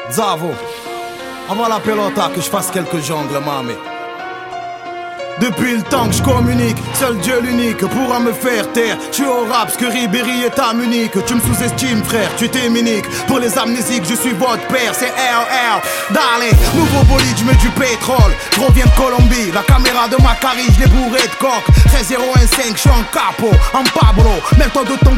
Zavo, envoie la pelota que je fasse quelques jongles, mamé. Depuis le temps que je communique, seul Dieu l'unique pourra me faire taire. Je suis au rap, ce que Ribéry est à Munich. Tu me sous-estimes frère, tu t'es minique. Pour les amnésiques, je suis votre père, c'est RR. Dale, nouveau bolide, je mets du pétrole. Je reviens de Colombie, la caméra de ma carie, je l'ai bourré de coque. 13-0-1-5, je suis en capo, en Pablo. Mets-toi de ton